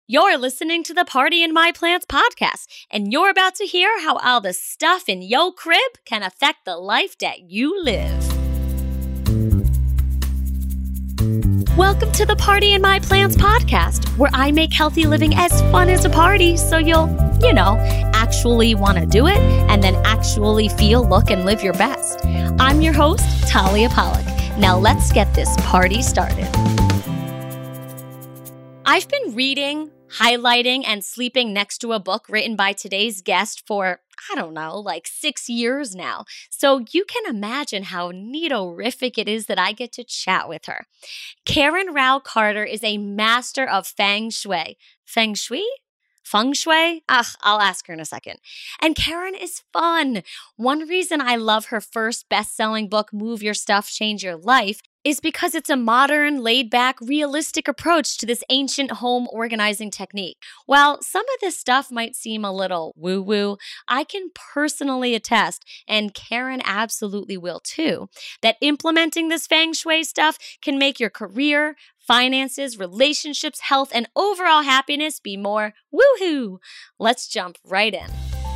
You're listening to the Party in My Plants podcast, and you're about to hear how all the stuff in yo crib can affect the life that you live. Welcome to the Party in My Plants podcast, where I make healthy living as fun as a party so you'll, actually want to do it and then actually feel, look, and live your best. I'm your host, Talia Pollock. Now let's get this party started. I've been reading, highlighting, and sleeping next to a book written by today's guest for, 6 years now. So you can imagine how neato-rific it is that I get to chat with her. Karen Rao Carter is a master of Feng Shui. Feng Shui? Feng Shui? I'll ask her in a second. And Karen is fun. One reason I love her first best-selling book, Move Your Stuff, Change Your Life, is because it's a modern, laid-back, realistic approach to this ancient home organizing technique. While some of this stuff might seem a little woo-woo, I can personally attest, and Karen absolutely will too, that implementing this Feng Shui stuff can make your career, finances, relationships, health, and overall happiness be more woohoo. Let's jump right in.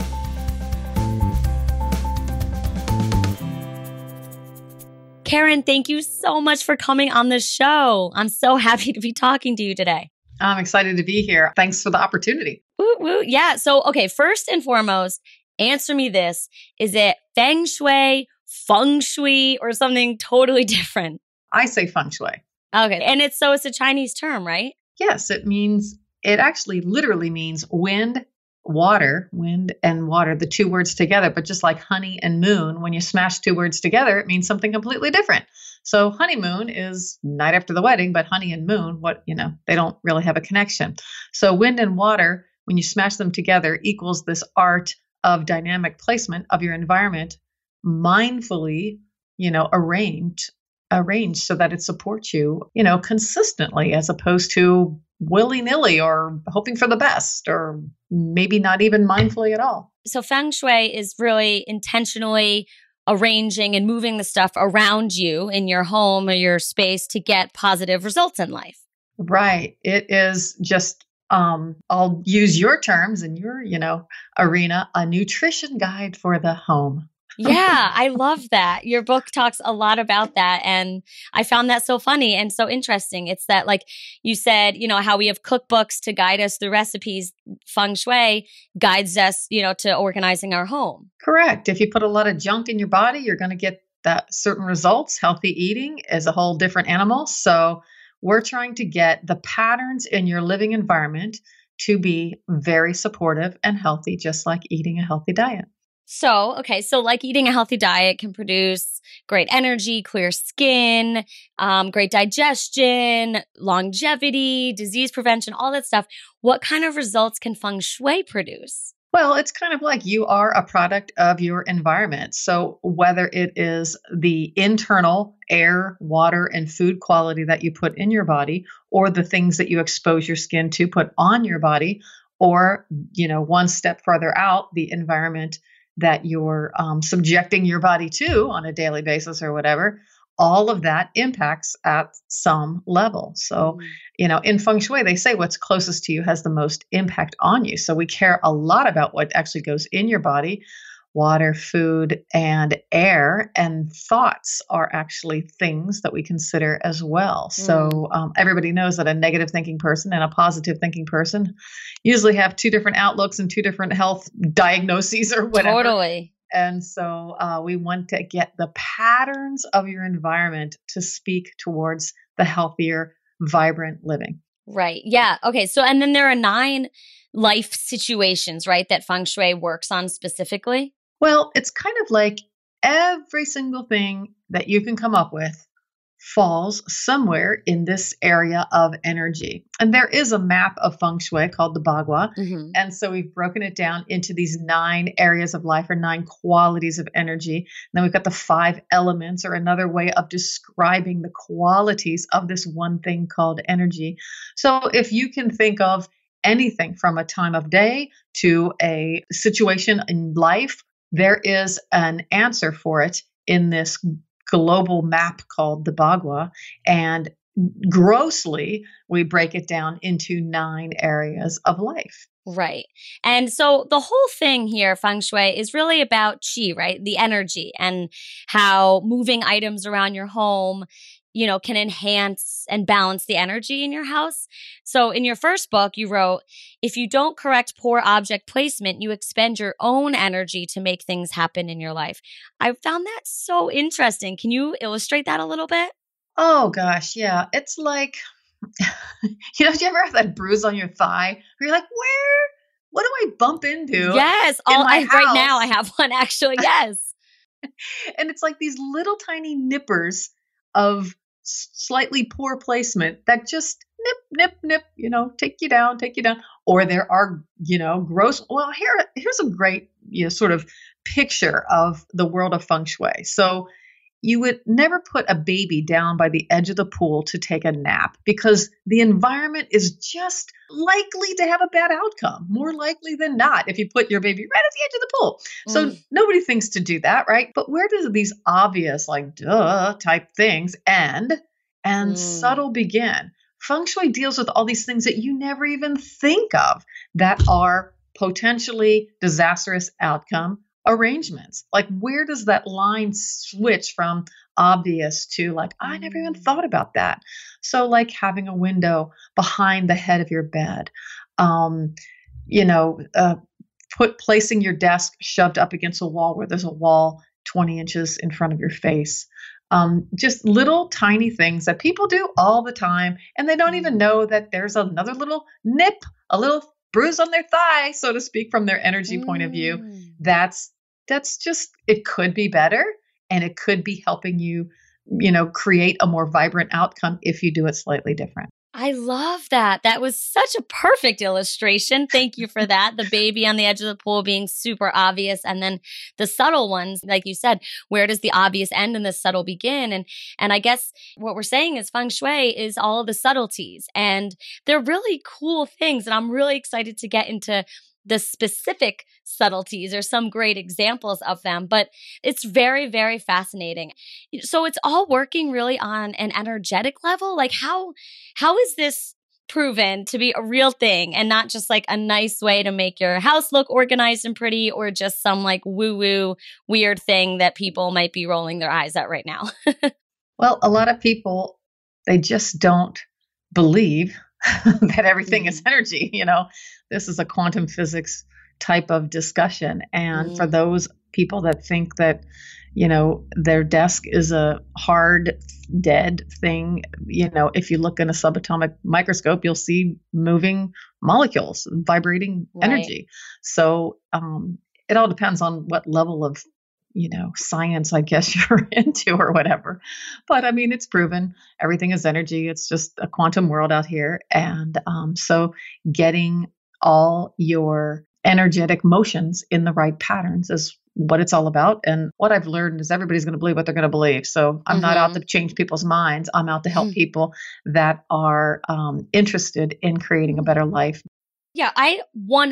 Karen, thank you so much for coming on the show. I'm so happy to be talking to you today. I'm excited to be here. Thanks for the opportunity. Woo, woo. Yeah. So, okay, first and foremost, answer me this. Is it Feng Shui, Feng Shui, or something totally different? I say Feng Shui. Okay. And it's a Chinese term, right? Yes, it actually literally means wind and water, the two words together. But just like honey and moon, when you smash two words together, it means something completely different. So honeymoon is night after the wedding, but honey and moon, they don't really have a connection. So wind and water, when you smash them together, equals this art of dynamic placement of your environment, mindfully, arranged so that it supports you, consistently, as opposed to willy-nilly or hoping for the best, or maybe not even mindfully at all. So Feng Shui is really intentionally arranging and moving the stuff around you in your home or your space to get positive results in life. Right. It is just, I'll use your terms in your, arena, a nutrition guide for the home. Yeah, I love that. Your book talks a lot about that. And I found that so funny and so interesting. It's that, like you said, how we have cookbooks to guide us through recipes. Feng Shui guides us, to organizing our home. Correct. If you put a lot of junk in your body, you're going to get that certain results. Healthy eating is a whole different animal. So we're trying to get the patterns in your living environment to be very supportive and healthy, just like eating a healthy diet. So like eating a healthy diet can produce great energy, clear skin, great digestion, longevity, disease prevention, all that stuff. What kind of results can Feng Shui produce? Well, it's kind of like you are a product of your environment. So whether it is the internal air, water, and food quality that you put in your body, or the things that you expose your skin to put on your body, or, one step further out, the environment that you're subjecting your body to on a daily basis or whatever, all of that impacts at some level. So, in Feng Shui, they say what's closest to you has the most impact on you. So we care a lot about what actually goes in your body. Water, food, and air, and thoughts are actually things that we consider as well. So everybody knows that a negative thinking person and a positive thinking person usually have two different outlooks and two different health diagnoses or whatever. Totally. And so we want to get the patterns of your environment to speak towards the healthier, vibrant living. Right. Yeah. Okay. So, and then there are 9 life situations, right, that Feng Shui works on specifically? Well, it's kind of like every single thing that you can come up with falls somewhere in this area of energy. And there is a map of Feng Shui called the Bagua. Mm-hmm. And so we've broken it down into these 9 areas of life, or 9 qualities of energy. And then we've got the 5 elements, or another way of describing the qualities of this one thing called energy. So if you can think of anything from a time of day to a situation in life, there is an answer for it in this global map called the Bagua. And grossly, we break it down into 9 areas of life. Right. And so the whole thing here, feng shui, is really about qi, right? The energy and how moving items around your home, can enhance and balance the energy in your house. So in your first book, you wrote, if you don't correct poor object placement, you expend your own energy to make things happen in your life. I found that so interesting. Can you illustrate that a little bit? Oh gosh, yeah. It's like, do you ever have that bruise on your thigh where you're like, what do I bump into Yes. in my Right now I house? have one actually. Yes. And it's like these little tiny nippers of slightly poor placement that just nip, take you down, take you down. Or there are, gross. Well, here's a great, sort of picture of the world of feng shui. So you would never put a baby down by the edge of the pool to take a nap because the environment is just likely to have a bad outcome, more likely than not, if you put your baby right at the edge of the pool. So nobody thinks to do that, right? But where does these obvious, like, duh type things end and subtle begin? Feng Shui deals with all these things that you never even think of that are potentially disastrous outcome arrangements. Like, where does that line switch from obvious to like, I never even thought about that? So like having a window behind the head of your bed, you know, placing your desk shoved up against a wall where there's a wall 20 inches in front of your face. Just little tiny things that people do all the time, and they don't even know that there's another little nip, a little bruise on their thigh, so to speak, from their energy point of view. That's just, it could be better, and it could be helping you, create a more vibrant outcome if you do it slightly different. I love that. That was such a perfect illustration. Thank you for that. The baby on the edge of the pool being super obvious. And then the subtle ones, like you said, where does the obvious end and the subtle begin? And I guess what we're saying is feng shui is all of the subtleties, and they're really cool things. And I'm really excited to get into the specific subtleties or some great examples of them, but it's very, very fascinating. So it's all working really on an energetic level. Like how is this proven to be a real thing and not just like a nice way to make your house look organized and pretty, or just some like woo-woo weird thing that people might be rolling their eyes at right now? Well, a lot of people, they just don't believe that everything is energy. This is a quantum physics type of discussion. And for those people that think that, their desk is a hard, dead thing, if you look in a subatomic microscope, you'll see moving molecules, vibrating energy. So it all depends on what level of science, I guess, you're into or whatever. But I mean, it's proven everything is energy. It's just a quantum world out here. And so getting all your energetic motions in the right patterns is what it's all about. And what I've learned is everybody's going to believe what they're going to believe. So I'm not out to change people's minds. I'm out to help people that are interested in creating a better life. Yeah, I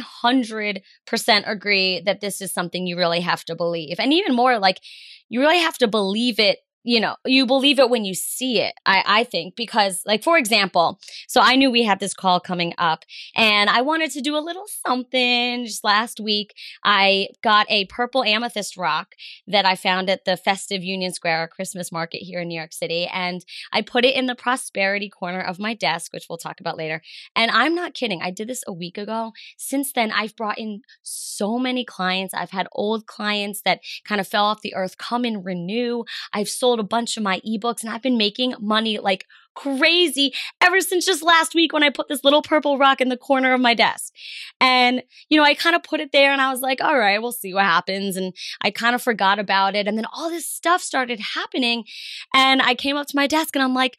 100% agree that this is something you really have to believe. And even more, like, you really have to believe it. You believe it when you see it, I think, because like, for example, so I knew we had this call coming up and I wanted to do a little something. Just last week, I got a purple amethyst rock that I found at the Festive Union Square Christmas market here in New York City. And I put it in the prosperity corner of my desk, which we'll talk about later. And I'm not kidding. I did this a week ago. Since then, I've brought in so many clients. I've had old clients that kind of fell off the earth come and renew. I've sold a bunch of my ebooks, and I've been making money like crazy ever since just last week when I put this little purple rock in the corner of my desk. And, I kind of put it there and I was like, all right, we'll see what happens. And I kind of forgot about it. And then all this stuff started happening. And I came up to my desk and I'm like,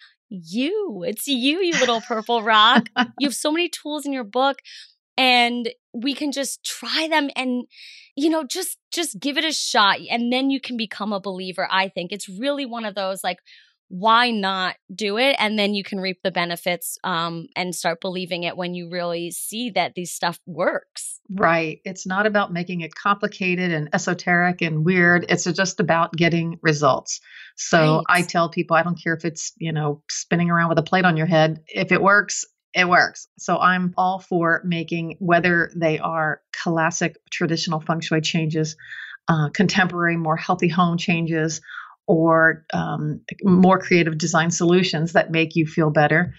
it's you, you little purple rock. You have so many tools in your book. And we can just try them and, just give it a shot. And then you can become a believer, I think. It's really one of those, like, why not do it? And then you can reap the benefits and start believing it when you really see that these stuff works. Right. It's not about making it complicated and esoteric and weird. It's just about getting results. So Right. I tell people, I don't care if it's, spinning around with a plate on your head. If it works, it works. So I'm all for making, whether they are classic traditional feng shui changes, contemporary, more healthy home changes, or more creative design solutions that make you feel better.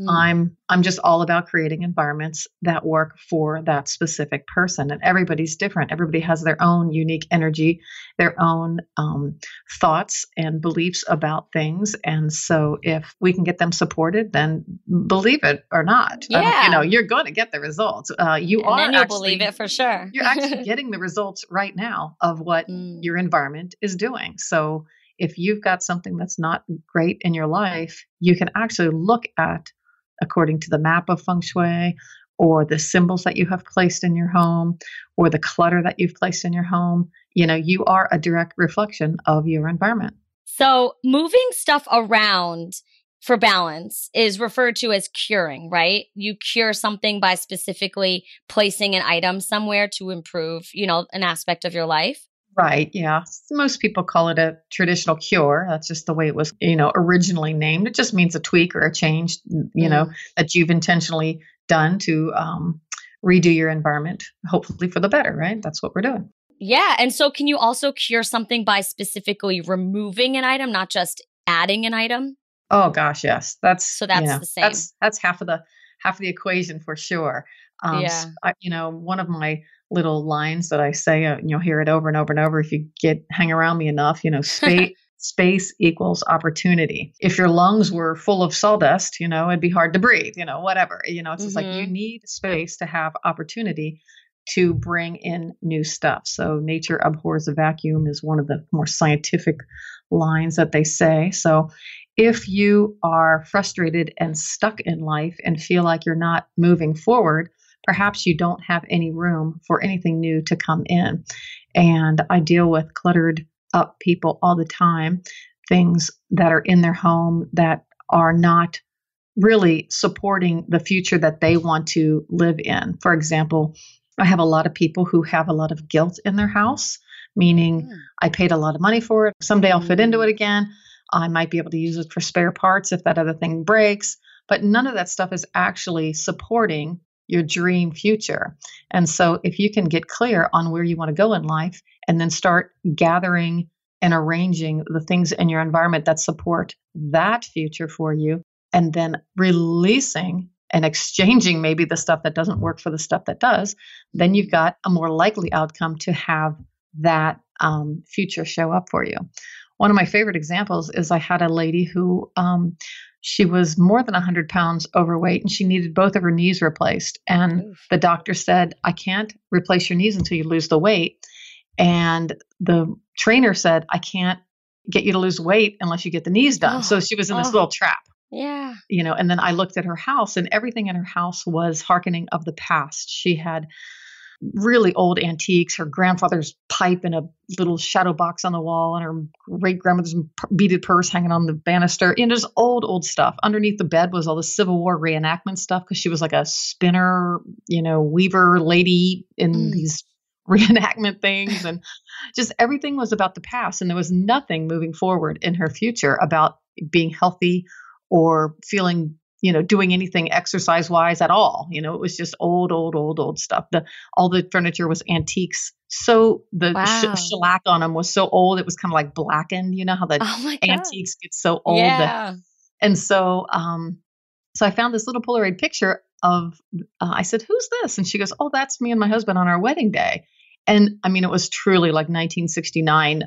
I'm just all about creating environments that work for that specific person. And everybody's different. Everybody has their own unique energy, their own thoughts and beliefs about things. And so if we can get them supported, then believe it or not, Yeah. you're going to get the results. And then you'll believe it for sure. You're actually getting the results right now of what your environment is doing. So if you've got something that's not great in your life, you can actually look at, according to the map of feng shui, or the symbols that you have placed in your home, or the clutter that you've placed in your home. You are a direct reflection of your environment. So moving stuff around for balance is referred to as curing, right? You cure something by specifically placing an item somewhere to improve, an aspect of your life. Right. Yeah. Most people call it a traditional cure. That's just the way it was, originally named. It just means a tweak or a change, that you've intentionally done to redo your environment, hopefully for the better, right? That's what we're doing. Yeah. And so can you also cure something by specifically removing an item, not just adding an item? Oh gosh, yes. That's the same. That's half of the equation for sure. Yeah. One of my little lines that I say, you'll hear it over and over and over if you hang around me enough, space equals opportunity. If your lungs were full of sawdust, it'd be hard to breathe, whatever. It's just like you need space to have opportunity to bring in new stuff. So nature abhors a vacuum is one of the more scientific lines that they say. So if you are frustrated and stuck in life and feel like you're not moving forward, perhaps you don't have any room for anything new to come in. And I deal with cluttered up people all the time, things that are in their home that are not really supporting the future that they want to live in. For example, I have a lot of people who have a lot of guilt in their house, meaning I paid a lot of money for it. Someday I'll fit into it again. I might be able to use it for spare parts if that other thing breaks. But none of that stuff is actually supporting your dream future. And so if you can get clear on where you want to go in life and then start gathering and arranging the things in your environment that support that future for you, and then releasing and exchanging maybe the stuff that doesn't work for the stuff that does, then you've got a more likely outcome to have that future show up for you. One of my favorite examples is I had a lady who she was more than 100 pounds overweight and she needed both of her knees replaced. And the doctor said, I can't replace your knees until you lose the weight. And the trainer said, I can't get you to lose weight unless you get the knees done. So she was in this little trap. Yeah. And then I looked at her house and everything in her house was hearkening of the past. She had really old antiques, her grandfather's pipe in a little shadow box on the wall, and her great grandmother's beaded purse hanging on the banister. Just old stuff. Underneath the bed was all the Civil War reenactment stuff because she was like a spinner, weaver lady in these reenactment things. And just everything was about the past. And there was nothing moving forward in her future about being healthy or feeling, doing anything exercise wise at all. It was just old stuff. All the furniture was antiques. So the shellac on them was so old, it was kind of like blackened. You know how the antiques get so old. Yeah. And so, so I found this little Polaroid picture of, I said, who's this? And she goes, oh, that's me and my husband on our wedding day. And I mean, it was truly like 1969.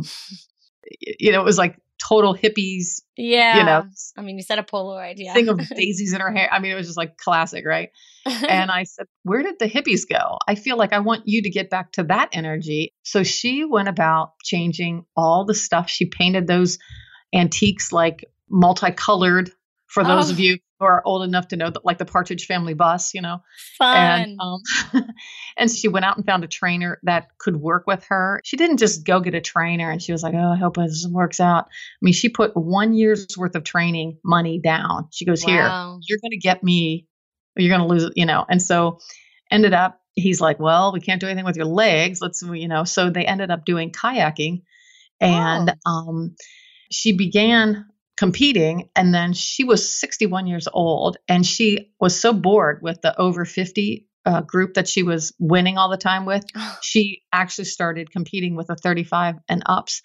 It was like total hippies. Yeah. I mean, you said a Polaroid. Yeah. Thing of daisies in her hair. I mean, it was just like classic, right? And I said, where did the hippies go? I feel like I want you to get back to that energy. So she went about changing all the stuff. She painted those antiques like multicolored. For those of you are old enough to know that, like the Partridge Family bus, you know, and Fun. and she went out and found a trainer that could work with her. She didn't just go get a trainer and she was like, "Oh, I hope this works out." I mean, she put 1 year's worth of training money down. She goes, "Here, Wow. you're going to get me, or you're going to lose it," you know. And so ended up, he's like, "Well, we can't do anything with your legs. Let's, you know." So they ended up doing kayaking, and Oh. she began competing, and then she was 61 years old, and she was so bored with the over 50 group that she was winning all the time with. She actually started competing with the 35 and ups.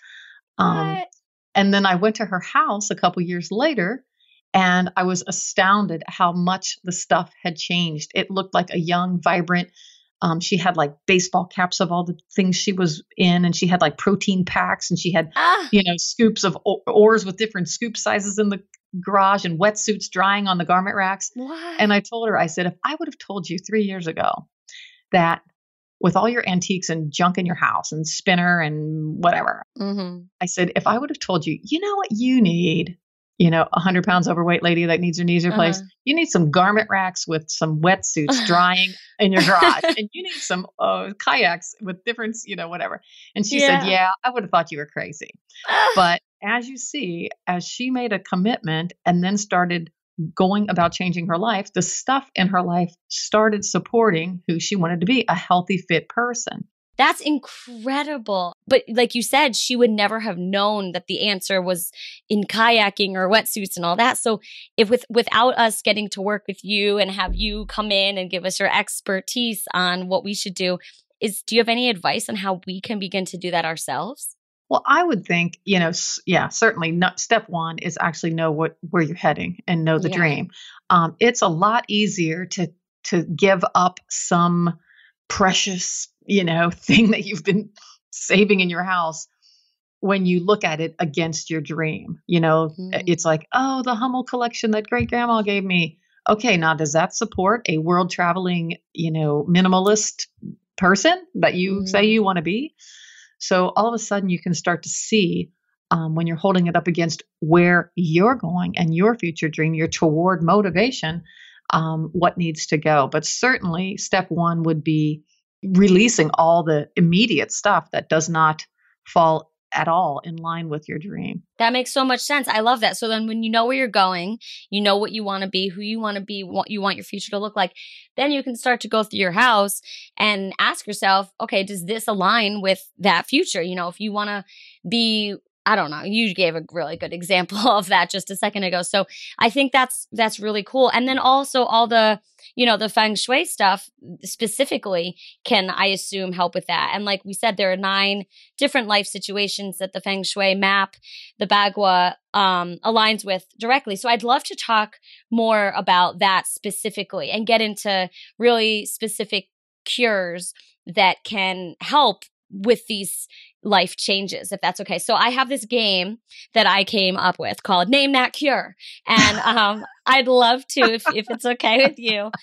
um, What? and then I went to her house a couple years later, and I was astounded how much the stuff had changed. It looked like a young, vibrant. She had like baseball caps of all the things she was in, and she had like protein packs, and she had, Ah, you know, scoops of oars with different scoop sizes in the garage, and wetsuits drying on the garment racks. And what? I told her, I said, if I would have told you 3 years ago that with all your antiques and junk in your house and spinner and whatever, Mm-hmm. I said, if I would have told you, you know what you need, you know, 100 pounds overweight lady that needs her knees replaced, you need some garment racks with some wetsuits Uh-huh. drying in your garage, and you need some kayaks with different, you know, whatever. And she said, Yeah. yeah, I would have thought you were crazy. Ah. But as you see, as she made a commitment and then started going about changing her life, the stuff in her life started supporting who she wanted to be, a healthy, fit person. That's incredible. But like you said, she would never have known that the answer was in kayaking or wetsuits and all that. So if without us getting to work with you and have you come in and give us your expertise on what we should do, do you have any advice on how we can begin to do that ourselves? Well, I would think, you know, yeah, certainly not, step one is actually know where you're heading and know the Yeah. dream. It's a lot easier to give up some precious, you know, thing that you've been saving in your house when you look at it against your dream. You know, it's Mm. like, oh, the Hummel collection that great grandma gave me. Okay, now does that support a world traveling, you know, minimalist person that you say Mm. you want to be? So all of a sudden, you can start to see, when you're holding it up against where you're going and your future dream, your toward motivation, what needs to go. But certainly, step one would be releasing all the immediate stuff that does not fall at all in line with your dream. That makes so much sense. I love that. So then when you know where you're going, you know what you want to be, who you want to be, what you want your future to look like, then you can start to go through your house and ask yourself, okay, does this align with that future? You know, if you want to be, I don't know, you gave a really good example of that just a second ago. So I think that's really cool. And then also all the, you know, the feng shui stuff specifically can, I assume, help with that. And like we said, there are 9 different life situations that the feng shui map, the Bagua, aligns with directly. So I'd love to talk more about that specifically and get into really specific cures that can help with these life changes, if that's okay. So I have this game that I came up with called Name That Cure. And I'd love to, if it's okay with you,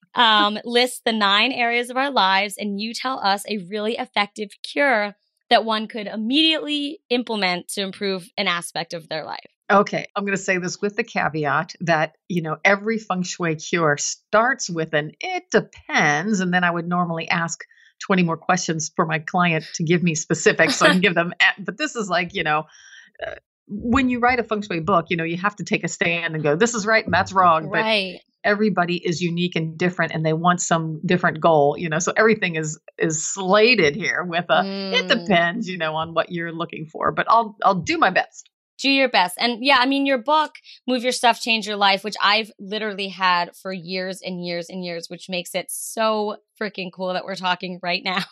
list the 9 areas of our lives and you tell us a really effective cure that one could immediately implement to improve an aspect of their life. Okay, I'm going to say this with the caveat that, you know, every feng shui cure starts with an it depends. And then I would normally ask 20 more questions for my client to give me specifics so I can give them. But this is like, you know, when you write a feng shui book, you know, you have to take a stand and go, this is right and that's wrong. But Right. everybody is unique and different and they want some different goal, you know, so everything is slated here with a it Mm. depends, you know, on what you're looking for, but I'll do my best. Do your best. And yeah, I mean, your book, Move Your Stuff, Change Your Life, which I've literally had for years and years and years, which makes it so freaking cool that we're talking right now.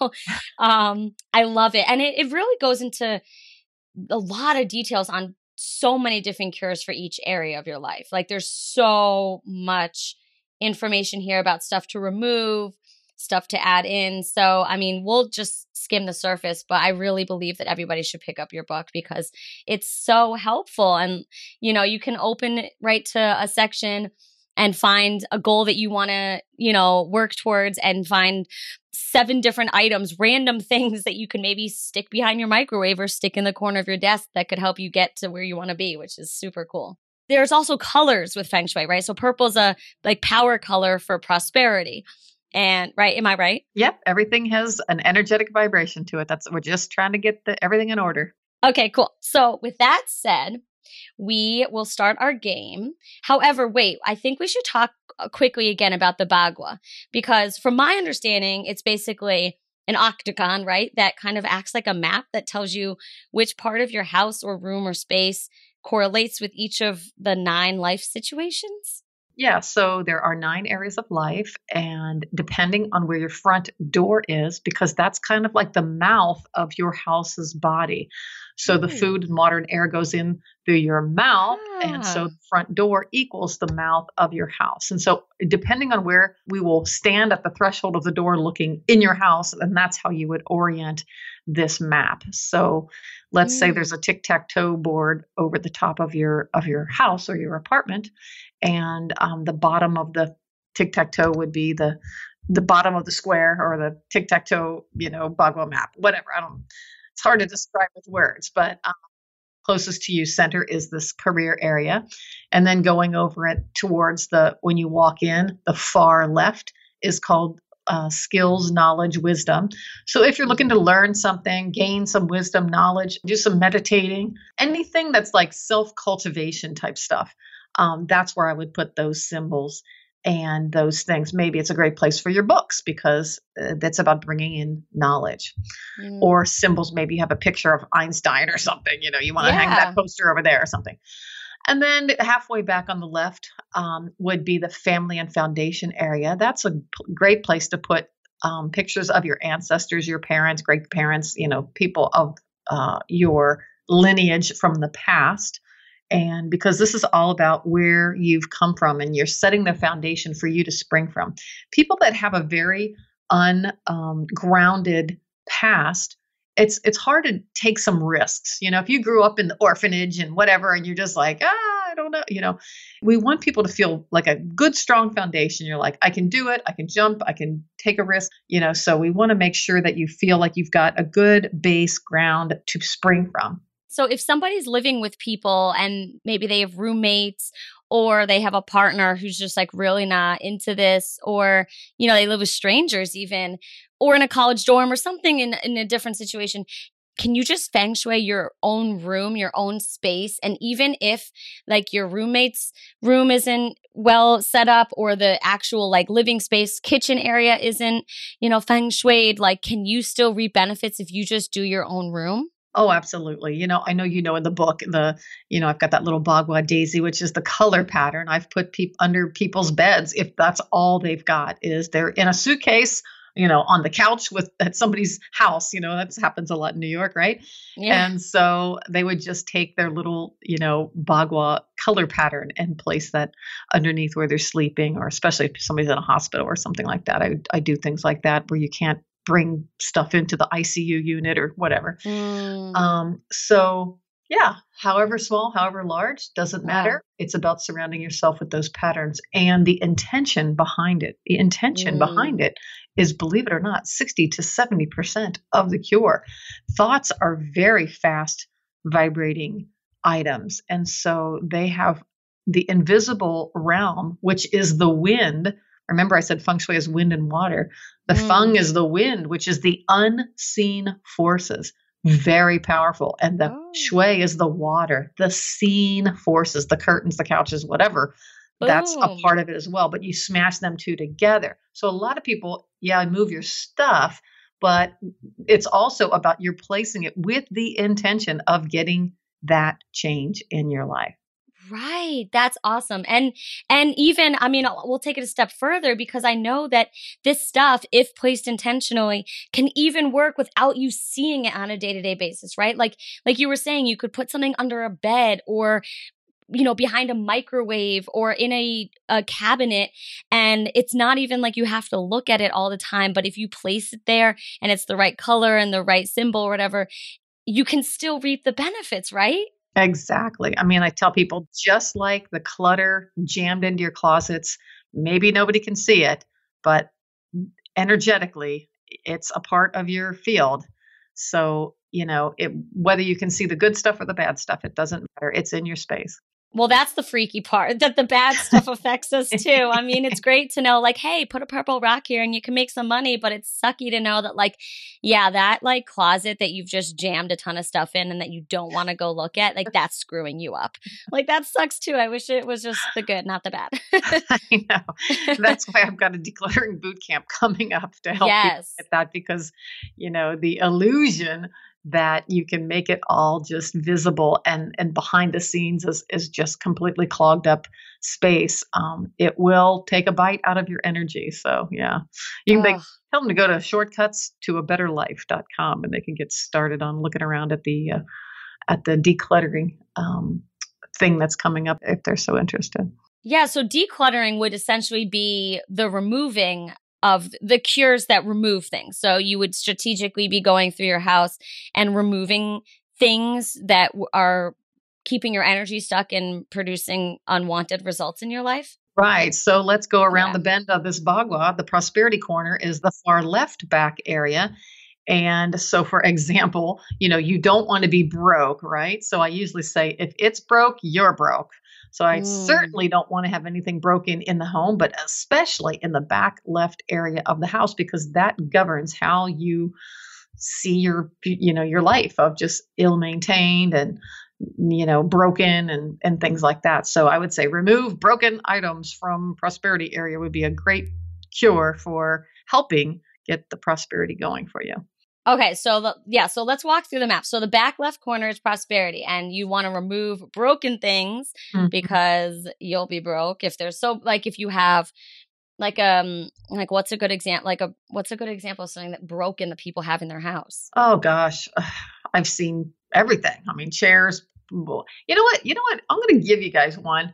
I love it. And it really goes into a lot of details on so many different cures for each area of your life. Like there's so much information here about stuff to remove, stuff to add in. So, I mean, we'll just skim the surface, but I really believe that everybody should pick up your book because it's so helpful. And, you know, you can open it right to a section and find a goal that you want to, you know, work towards and find 7 different items, random things that you can maybe stick behind your microwave or stick in the corner of your desk that could help you get to where you want to be, which is super cool. there's also colors with feng shui, right? So purple's a like power color for prosperity. And right, am I right? Yep, everything has an energetic vibration to it. We're just trying to get everything in order. Okay, cool. So with that said, we will start our game. However, wait, I think we should talk quickly again about the bagua, because from my understanding, it's basically an octagon, right? That kind of acts like a map that tells you which part of your house or room or space correlates with each of the 9 life situations. Yeah, so there are 9 areas of life, and depending on where your front door is, because that's kind of like the mouth of your house's body. So the Ooh. food and water and air goes in through your mouth, and so Ah. the front door equals the mouth of your house. And so depending on where we will stand at the threshold of the door looking in your house, and that's how you would orient this map. So let's say there's a tic-tac-toe board over the top of your house or your apartment, and the bottom of the tic-tac-toe would be the bottom of the square, or the tic-tac-toe, bagua map, whatever. I don't. It's hard to describe with words, but closest to you center is this career area, and then going over it towards when you walk in, the far left is called skills, knowledge, wisdom. So if you're looking to learn something, gain some wisdom, knowledge, do some meditating, anything that's like self-cultivation type stuff, that's where I would put those symbols and those things. Maybe it's a great place for your books, because that's about bringing in knowledge. Or symbols, maybe you have a picture of Einstein or something, you want to hang that poster over there or something. And then halfway back on the left would be the family and foundation area. That's a great place to put pictures of your ancestors, your parents, great parents, people of your lineage from the past. And because this is all about where you've come from, and you're setting the foundation for you to spring from. People that have a very ungrounded past, it's hard to take some risks. If you grew up in the orphanage and whatever, and you're just like, I don't know, we want people to feel like a good, strong foundation. You're like, I can do it. I can jump. I can take a risk, so we want to make sure that you feel like you've got a good base ground to spring from. So if somebody's living with people and maybe they have roommates, or they have a partner who's just like really not into this, or, they live with strangers even, or in a college dorm or something in a different situation, can you just feng shui your own room, your own space? And even if like your roommate's room isn't well set up, or the actual like living space, kitchen area isn't, feng shuied, like, can you still reap benefits if you just do your own room? Oh, absolutely. I know, in the book, I've got that little bagua daisy, which is the color pattern I've put under people's beds. If that's all they've got, is they're in a suitcase, on the couch at somebody's house, that happens a lot in New York, right? Yeah. And so they would just take their little, bagua color pattern and place that underneath where they're sleeping, or especially if somebody's in a hospital or something like that. I do things like that where you can't bring stuff into the ICU unit or whatever. So yeah, however small, however large, doesn't matter. It's about surrounding yourself with those patterns and the intention behind it. The intention behind it is, believe it or not, 60 to 70% of the cure. Thoughts are very fast vibrating items. And so they have the invisible realm, which is the wind. Remember, I said feng shui is wind and water. The feng is the wind, which is the unseen forces. Very powerful. And the shui is the water, the seen forces, the curtains, the couches, whatever. That's a part of it as well. But you smash them two together. So a lot of people, move your stuff, but it's also about you're placing it with the intention of getting that change in your life. Right. That's awesome. And even, I mean, we'll take it a step further, because I know that this stuff, if placed intentionally, can even work without you seeing it on a day-to-day basis, right? Like you were saying, you could put something under a bed, or behind a microwave, or in a cabinet. And it's not even like you have to look at it all the time. But if you place it there and it's the right color and the right symbol or whatever, you can still reap the benefits, right? Exactly. I mean, I tell people, just like the clutter jammed into your closets, maybe nobody can see it, but energetically, it's a part of your field. So, whether you can see the good stuff or the bad stuff, it doesn't matter. It's in your space. Well, that's the freaky part, that the bad stuff affects us too. I mean, it's great to know, like, hey, put a purple rock here and you can make some money, but it's sucky to know that, like, yeah, that like closet that you've just jammed a ton of stuff in and that you don't want to go look at, like, that's screwing you up. Like, that sucks too. I wish it was just the good, not the bad. I know. That's why I've got a decluttering boot camp coming up to help people Yes. get that, because, the illusion that you can make it all just visible and behind the scenes is just completely clogged up space. It will take a bite out of your energy. So yeah, you can tell them to go to shortcuts-to-a-better-life.com and they can get started on looking around at the decluttering thing that's coming up if they're so interested. Yeah, so decluttering would essentially be the removing of the cures that remove things. So you would strategically be going through your house and removing things that are keeping your energy stuck and producing unwanted results in your life. Right. So let's go around the bend of this bagua. The prosperity corner is the far left back area. And so, for example, you don't want to be broke, right? So I usually say, if it's broke, you're broke. So I certainly don't want to have anything broken in the home, but especially in the back left area of the house, because that governs how you see your life of just ill-maintained and, broken and things like that. So I would say remove broken items from prosperity area would be a great cure for helping get the prosperity going for you. Okay, so so let's walk through the map. So the back left corner is prosperity, and you want to remove broken things because you'll be broke if there's if you have what's a good example? What's a good example of something that broken that people have in their house? Oh gosh, I've seen everything. I mean, chairs. You know what? I'm going to give you guys one.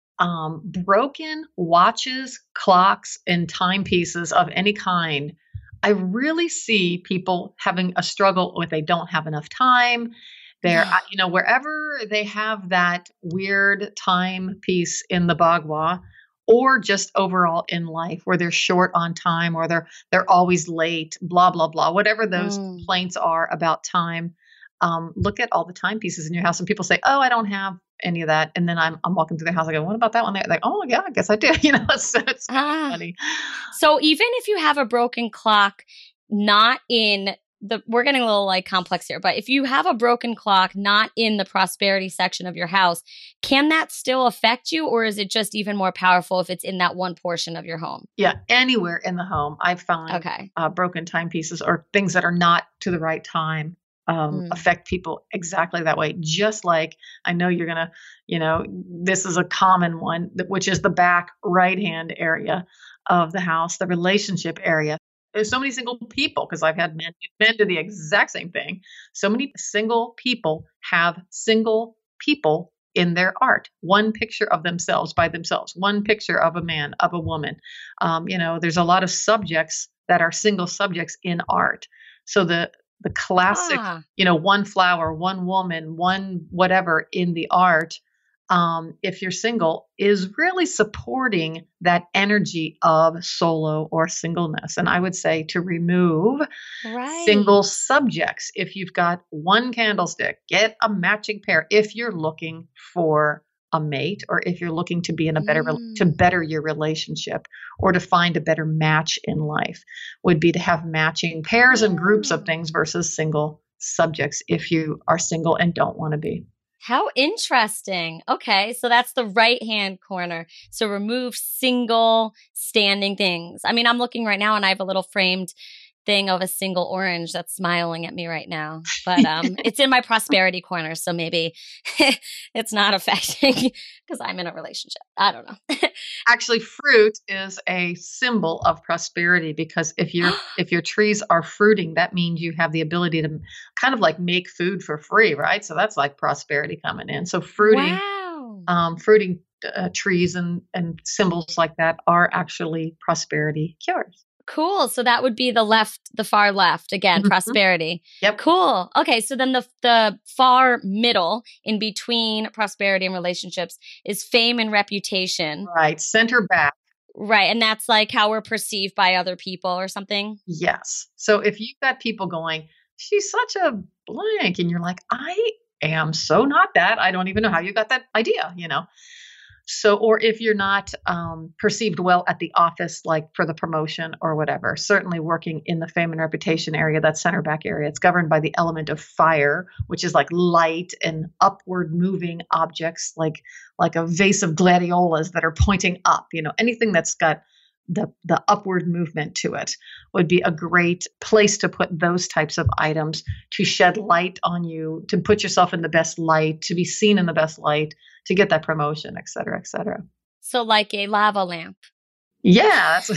Broken watches, clocks, and timepieces of any kind. I really see people having a struggle with they don't have enough time. They're, wherever they have that weird timepiece in the bagua, or just overall in life where they're short on time or they're always late, blah, blah, blah, whatever those complaints are about time. Look at all the timepieces in your house, and people say, "Oh, I don't have any of that." And then I'm walking through the house. I go, "What about that one?" They're like, "Oh, yeah, I guess I do." It's funny. So even if you have a broken clock, not in we're getting a little complex here, but if you have a broken clock not in the prosperity section of your house, can that still affect you, or is it just even more powerful if it's in that one portion of your home? Yeah, anywhere in the home, I find broken timepieces or things that are not to the right time affect people exactly that way. Just like I know you're going to, this is a common one, which is the back right-hand area of the house, the relationship area. There's so many single people, because I've had men do the exact same thing. So many single people have single people in their art. One picture of themselves by themselves, one picture of a man, of a woman. There's a lot of subjects that are single subjects in art. So the classic, one flower, one woman, one whatever in the art, if you're single, is really supporting that energy of solo or singleness. And I would say to remove single subjects. If you've got one candlestick, get a matching pair if you're looking for a mate, or if you're looking to be in a better, to better your relationship, or to find a better match in life, would be to have matching pairs and groups of things versus single subjects if you are single and don't want to be. How interesting. Okay, so that's the right-hand corner. So remove single standing things. I mean, I'm looking right now and I have a little framed thing of a single orange that's smiling at me right now. But it's in my prosperity corner, so maybe it's not affecting because I'm in a relationship. I don't know. Actually, fruit is a symbol of prosperity, because if your trees are fruiting, that means you have the ability to kind of like make food for free, right? So that's like prosperity coming in. So fruiting trees and symbols like that are actually prosperity cures. Cool. So that would be the far left again, prosperity. Yep. Cool. Okay. So then the far middle in between prosperity and relationships is fame and reputation. Right. Center back. Right. And that's like how we're perceived by other people or something. Yes. So if you've got people going, "She's such a blank," and you're like, "I am so not that. I don't even know how you got that idea, you know? So, or if you're not perceived well at the office, like for the promotion or whatever, certainly working in the fame and reputation area, that center back area, it's governed by the element of fire, which is like light and upward moving objects, like a vase of gladiolas that are pointing up. You know, anything that's got the upward movement to it would be a great place to put those types of items to shed light on you, to put yourself in the best light, to be seen in the best light, to get that promotion, et cetera, et cetera. So like a lava lamp. Yeah, that's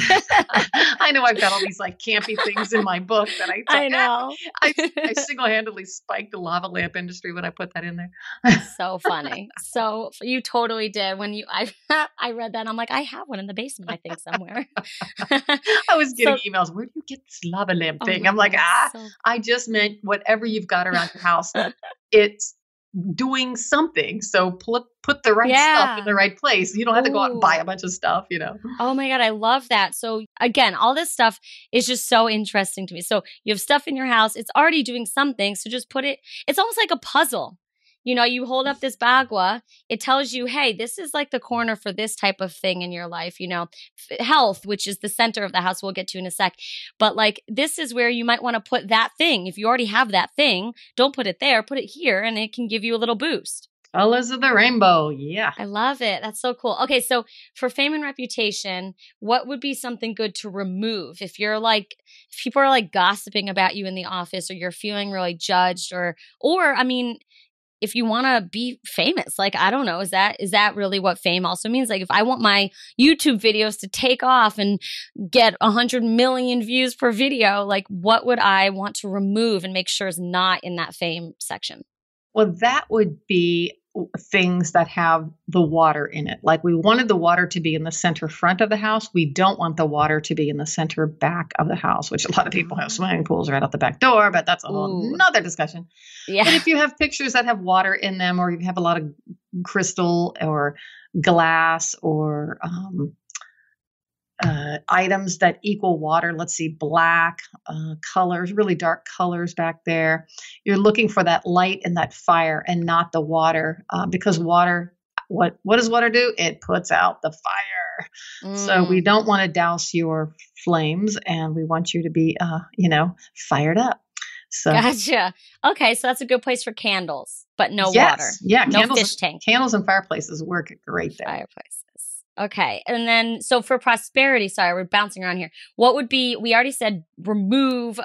I know I've got all these like campy things in my book that I know. I single-handedly spiked the lava lamp industry when I put that in there. So funny. So you totally did when I read that. I'm like, I have one in the basement, I think somewhere. I was getting emails. Where do you get this lava lamp thing? I'm like, I just meant whatever you've got around your house. It's doing something. So put the right stuff in the right place. You don't have to go out and buy a bunch of stuff, you know. Oh my God, I love that. So again, all this stuff is just so interesting to me. So you have stuff in your house, it's already doing something. So just put it, it's almost like a puzzle. You know, you hold up this bagua, it tells you, hey, this is like the corner for this type of thing in your life, you know, health, which is the center of the house, we'll get to in a sec. But like, this is where you might want to put that thing. If you already have that thing, don't put it there, put it here, and it can give you a little boost. Colors of the rainbow. Yeah. I love it. That's so cool. Okay. So for fame and reputation, what would be something good to remove? If people are like gossiping about you in the office, or you're feeling really judged, or I mean, if you want to be famous, like, I don't know, is that really what fame also means? Like, if I want my YouTube videos to take off and get 100 million views per video, like, what would I want to remove and make sure is not in that fame section? Well, that would be things that have the water in it. Like, we wanted the water to be in the center front of the house. We don't want the water to be in the center back of the house, which a lot of people have swimming pools right out the back door, but that's a whole nother discussion. Yeah. But if you have pictures that have water in them, or you have a lot of crystal or glass or items that equal water, let's see, black colors, really dark colors back there. You're looking for that light and that fire and not the water, because water, what does water do? It puts out the fire. So we don't want to douse your flames, and we want you to be, fired up. So, gotcha. Okay, so that's a good place for candles, but no water. Yeah, no fish tank. Candles and fireplaces work great there. Fireplaces. Okay. And then, so for prosperity, sorry, we're bouncing around here. What would be, we already said remove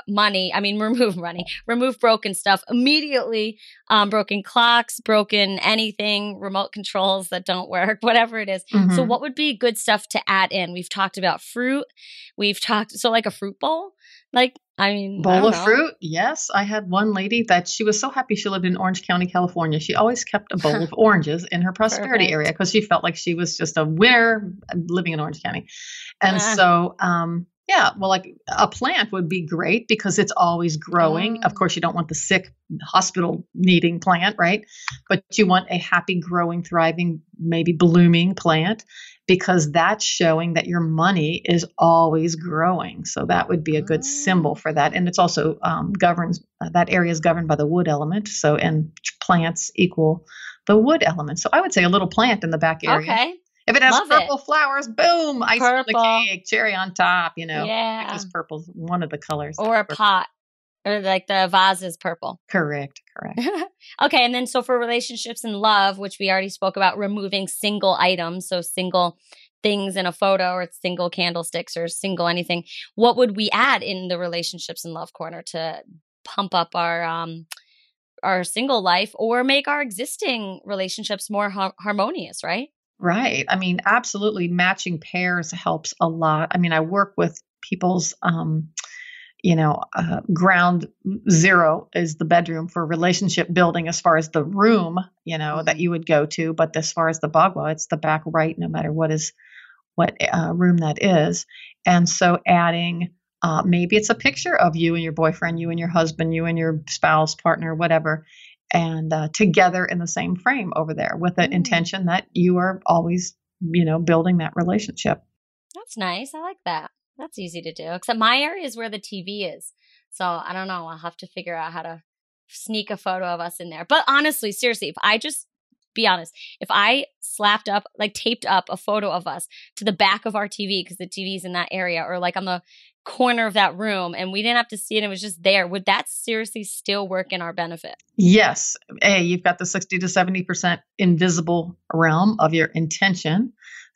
broken stuff immediately, broken clocks, broken anything, remote controls that don't work, whatever it is. Mm-hmm. So what would be good stuff to add in? We've talked about fruit. So like a fruit bowl, bowl of fruit. Yes. I had one lady that she was so happy she lived in Orange County, California. She always kept a bowl of oranges in her prosperity area because she felt like she was just a winner living in Orange County. And so, like a plant would be great because it's always growing. Of course, you don't want the sick hospital needing plant, right? But you want a happy, growing, thriving, maybe blooming plant, because that's showing that your money is always growing. So that would be a good symbol for that. And it's also that area is governed by the wood element. So, and plants equal the wood element. So I would say a little plant in the back area. Okay. If it has purple flowers, boom, ice on the cake, cherry on top, Yeah. Because purple's one of the colors. Or a pot. Or like the vase is purple. Correct. Okay. And then so for relationships and love, which we already spoke about, removing single items. So single things in a photo, or single candlesticks, or single anything. What would we add in the relationships and love corner to pump up our single life, or make our existing relationships more harmonious, right? Right. I mean, absolutely. Matching pairs helps a lot. I mean, I work with people's ground zero is the bedroom for relationship building as far as the room, that you would go to. But as far as the bagua, it's the back right, no matter what room that is. And so adding, maybe it's a picture of you and your boyfriend, you and your husband, you and your spouse, partner, whatever, and together in the same frame over there with the intention that you are always, building that relationship. That's nice. I like that. That's easy to do. Except my area is where the TV is. So I don't know. I'll have to figure out how to sneak a photo of us in there. But honestly, seriously, if I just be honest, if I taped up a photo of us to the back of our TV, because the TV's in that area, or like on the corner of that room, and we didn't have to see it, it was just there, would that seriously still work in our benefit? Yes. You've got the 60 to 70% invisible realm of your intention.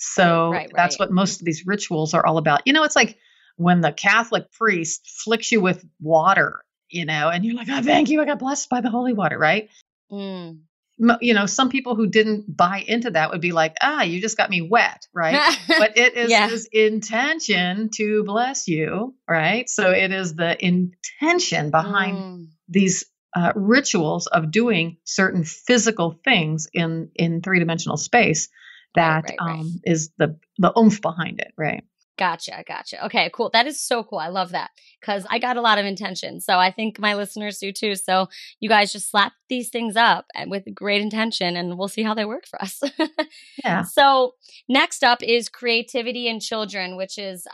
So that's what most of these rituals are all about. It's like when the Catholic priest flicks you with water, and you're like, oh, thank you. I got blessed by the holy water, right? Mm. Some people who didn't buy into that would be like, you just got me wet, right? But it is his intention to bless you, right? So it is the intention behind these rituals of doing certain physical things in three-dimensional space that is the oomph behind it, right? Gotcha. Okay, cool. That is so cool. I love that because I got a lot of intention. So I think my listeners do too. So you guys just slap these things up and with great intention and we'll see how they work for us. Yeah. So next up is creativity in children, which is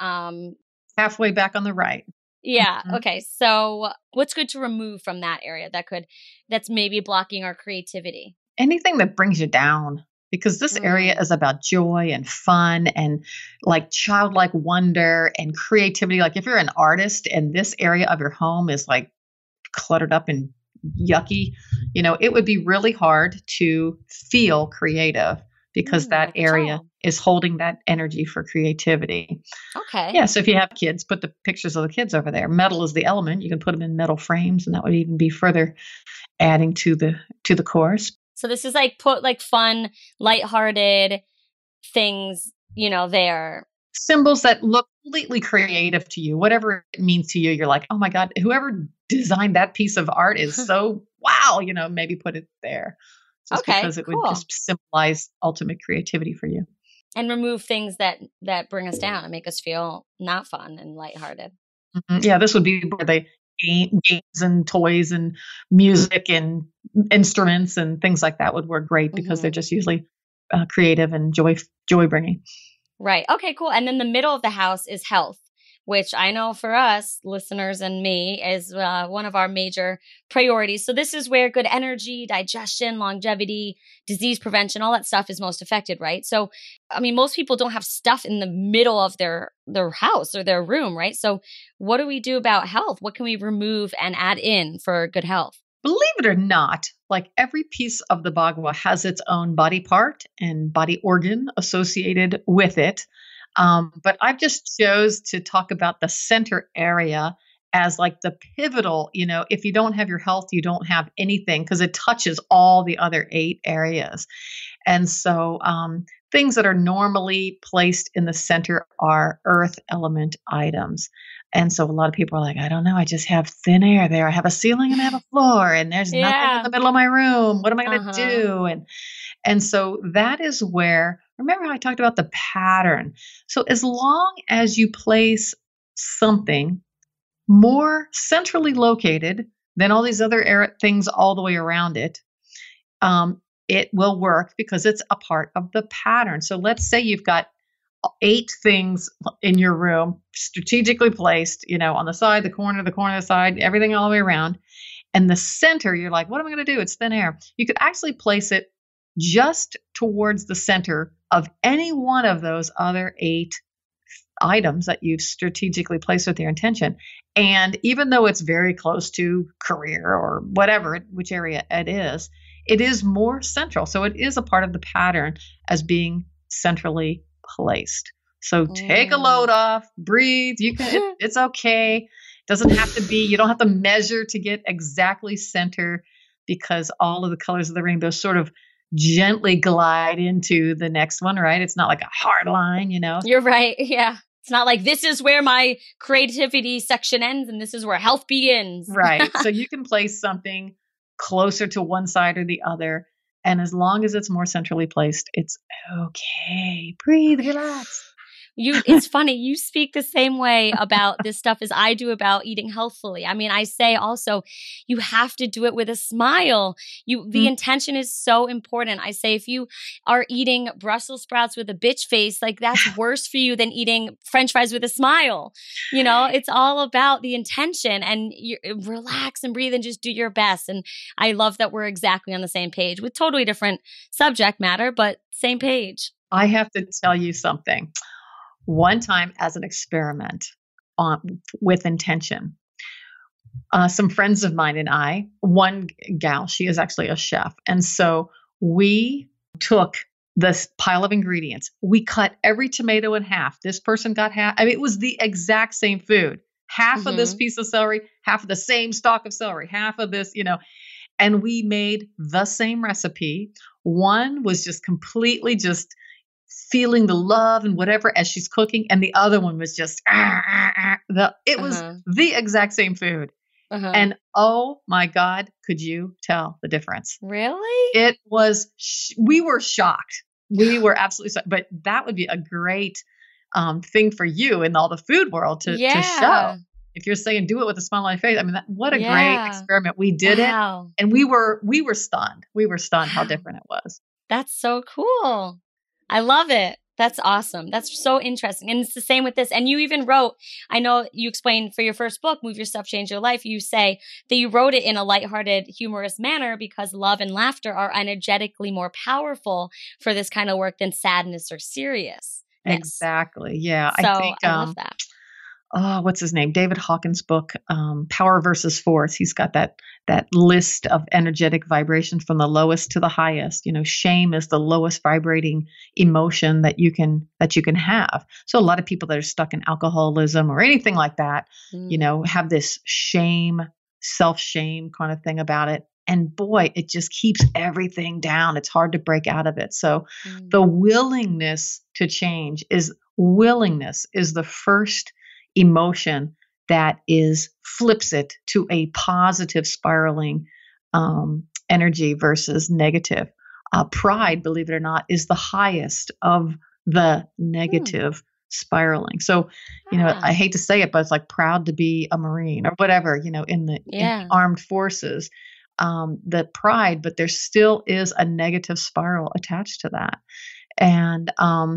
halfway back on the right. Yeah. Mm-hmm. Okay. So what's good to remove from that area that's maybe blocking our creativity? Anything that brings you down. Because this area is about joy and fun and like childlike wonder and creativity. Like if you're an artist and this area of your home is like cluttered up and yucky, it would be really hard to feel creative because that area is holding that energy for creativity. Okay. Yeah. So if you have kids, put the pictures of the kids over there. Metal is the element. You can put them in metal frames and that would even be further adding to the course. So this is like put like fun, lighthearted things, there. Symbols that look completely creative to you, whatever it means to you. You're like, oh my God, whoever designed that piece of art is so wow, maybe put it there. Just because it would just symbolize ultimate creativity for you. And remove things that bring us down and make us feel not fun and lighthearted. Mm-hmm. Yeah, this would be where they games and toys and music and instruments and things like that would work great because they're just usually creative and joy bringing. Right. Okay, cool. And then the middle of the house is health, which I know for us listeners and me is one of our major priorities. So this is where good energy, digestion, longevity, disease prevention, all that stuff is most affected, right? So, I mean, most people don't have stuff in the middle of their house or their room, right? So what do we do about health? What can we remove and add in for good health? Believe it or not, like every piece of the Bagua has its own body part and body organ associated with it. But I've just chose to talk about the center area as like the pivotal, if you don't have your health, you don't have anything because it touches all the other 8 areas. And so things that are normally placed in the center are earth element items. And so a lot of people are like, I don't know, I just have thin air there. I have a ceiling and I have a floor and there's nothing in the middle of my room. What am I going to do? And so that is where, remember how I talked about the pattern? So as long as you place something more centrally located than all these other things all the way around it, it will work because it's a part of the pattern. So let's say you've got 8 things in your room strategically placed, on the side, the corner, the side, everything all the way around. And the center, you're like, what am I going to do? It's thin air. You could actually place it just towards the center of any one of those other 8 items that you've strategically placed with your intention. And even though it's very close to career or whatever, which area it is more central. So it is a part of the pattern as being centrally placed. So take a load off, breathe. It's okay. It doesn't have to be, you don't have to measure to get exactly center because all of the colors of the rainbow sort of gently glide into the next one, right? It's not like a hard line, You're right. Yeah. It's not like this is where my creativity section ends and this is where health begins. Right. So you can place something closer to one side or the other. And as long as it's more centrally placed, it's okay. Breathe, relax. It's funny. You speak the same way about this stuff as I do about eating healthfully. I mean, I say also, you have to do it with a smile. The intention is so important. I say, if you are eating Brussels sprouts with a bitch face, like that's worse for you than eating French fries with a smile. You know, it's all about the intention, and you relax and breathe and just do your best. And I love that we're exactly on the same page with totally different subject matter, but same page. I have to tell you something. One time, as an experiment with intention, some friends of mine and I, one gal, she is actually a chef. And so we took this pile of ingredients. We cut every tomato in half. This person got half. I mean, it was the exact same food. Half of this piece of celery, half of the same stalk of celery, half of this, and we made the same recipe. One was just completely just feeling the love and whatever as she's cooking. And the other one was just, it was the exact same food. And oh my God, could you tell the difference? Really? It was, we were shocked. We were absolutely shocked. But that would be a great thing for you in all the food world to show. If you're saying do it with a smile on your face, I mean, what a great experiment. We did it. And we were stunned. We were stunned how different it was. That's so cool. I love it. That's awesome. That's so interesting. And it's the same with this. And you even wrote, I know you explained for your first book, Move Your Stuff, Change Your Life. You say that you wrote it in a lighthearted, humorous manner because love and laughter are energetically more powerful for this kind of work than sadness or seriousness. Exactly. Yeah. So I love that. What's his name? David Hawkins' book, Power versus Force. He's got that list of energetic vibrations from the lowest to the highest. Shame is the lowest vibrating emotion that you can have. So a lot of people that are stuck in alcoholism or anything like that, have this shame, self-shame kind of thing about it. And boy, it just keeps everything down. It's hard to break out of it. So the willingness to change is the first emotion that flips it to a positive spiraling energy versus negative. Pride, believe it or not, is the highest of the negative spiraling. So, I hate to say it, but it's like proud to be a Marine or whatever, in the armed forces. The pride, but there still is a negative spiral attached to that. And